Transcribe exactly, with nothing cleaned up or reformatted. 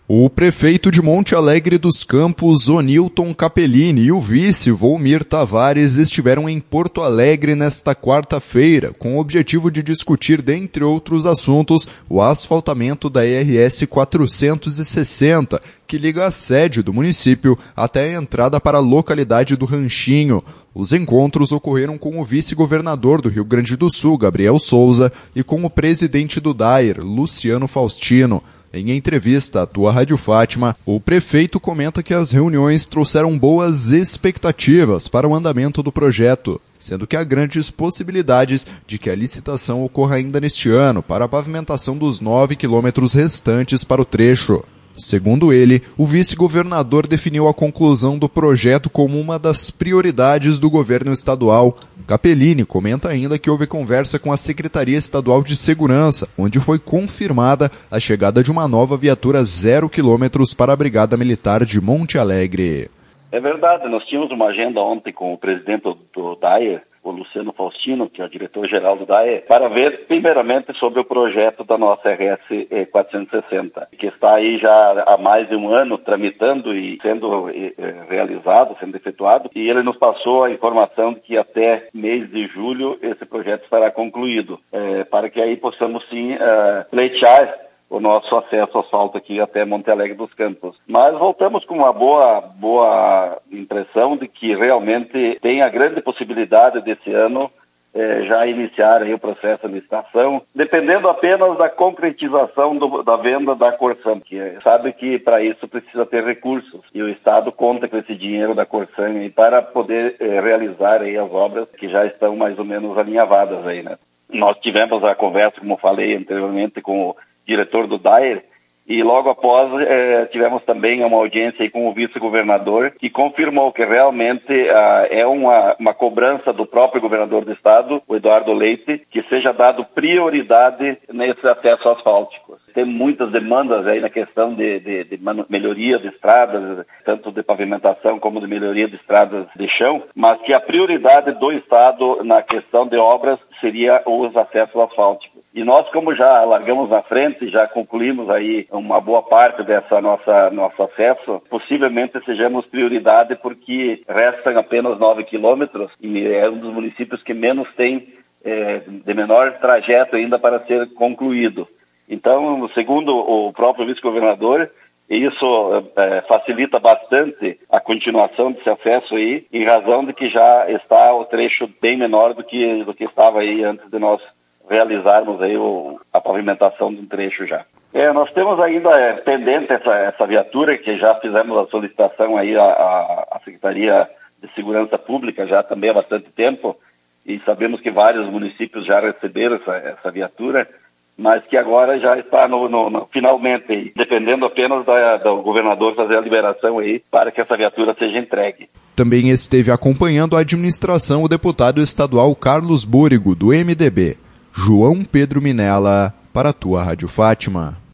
O prefeito de Monte Alegre dos Campos, Onilton Capellini, e o vice, Volmir Tavares, estiveram em Porto Alegre nesta quarta-feira, com o objetivo de discutir, dentre outros assuntos, o asfaltamento da R S quatrocentos e sessenta, que liga a sede do município até a entrada para a localidade do Ranchinho. Os encontros ocorreram com o vice-governador do Rio Grande do Sul, Gabriel Souza, e com o presidente do D A E R, Luciano Faustino. Em entrevista à Tua Rádio Fátima, o prefeito comenta que as reuniões trouxeram boas expectativas para o andamento do projeto, sendo que há grandes possibilidades de que a licitação ocorra ainda neste ano para a pavimentação dos nove quilômetros restantes para o trecho. Segundo ele, o vice-governador definiu a conclusão do projeto como uma das prioridades do governo estadual. Capellini comenta ainda que houve conversa com a Secretaria Estadual de Segurança, onde foi confirmada a chegada de uma nova viatura zero quilômetros para a Brigada Militar de Monte Alegre. É verdade, nós tínhamos uma agenda ontem com o presidente do D A E R, o Luciano Faustino, que é o diretor-geral do D A E R, para ver primeiramente sobre o projeto da nossa R S quatrocentos e sessenta, que está aí já há mais de um ano tramitando e sendo realizado, sendo efetuado, e ele nos passou a informação de que até mês de julho esse projeto estará concluído, é, para que aí possamos sim é, pleitear o nosso acesso ao asfalto aqui até Monte Alegre dos Campos. Mas voltamos com uma boa, boa impressão de que realmente tem a grande possibilidade desse ano eh, já iniciar aí o processo de licitação, dependendo apenas da concretização do, da venda da Corsan, que sabe que para isso precisa ter recursos e o Estado conta com esse dinheiro da Corsan aí para poder eh, realizar aí as obras que já estão mais ou menos alinhavadas aí, né? Nós tivemos a conversa, como falei anteriormente, com o diretor do D A E R, e logo após eh, tivemos também uma audiência aí com o vice-governador, que confirmou que realmente ah, é uma, uma cobrança do próprio governador do estado, o Eduardo Leite, que seja dado prioridade nesse acesso asfáltico. Tem muitas demandas aí na questão de, de, de melhoria de estradas, tanto de pavimentação como de melhoria de estradas de chão, mas que a prioridade do estado na questão de obras seria os acessos asfálticos. E nós, como já largamos na frente, já concluímos aí uma boa parte dessa nossa nosso acesso, possivelmente sejamos prioridade porque restam apenas nove quilômetros e é um dos municípios que menos tem, é, de menor trajeto ainda para ser concluído. Então, segundo o próprio vice-governador, isso é, facilita bastante a continuação desse acesso aí, em razão de que já está o trecho bem menor do que, do que estava aí antes de nós realizarmos aí o, a pavimentação de um trecho já. É, nós temos ainda é, pendente essa, essa viatura, que já fizemos a solicitação aí à, à, à Secretaria de Segurança Pública já também há bastante tempo, e sabemos que vários municípios já receberam essa, essa viatura, mas que agora já está no, no, no, finalmente aí, dependendo apenas da, do governador fazer a liberação aí para que essa viatura seja entregue. Também esteve acompanhando a administração o deputado estadual Carlos Búrigo, do M D B. João Pedro Minella, para a Tua Rádio Fátima.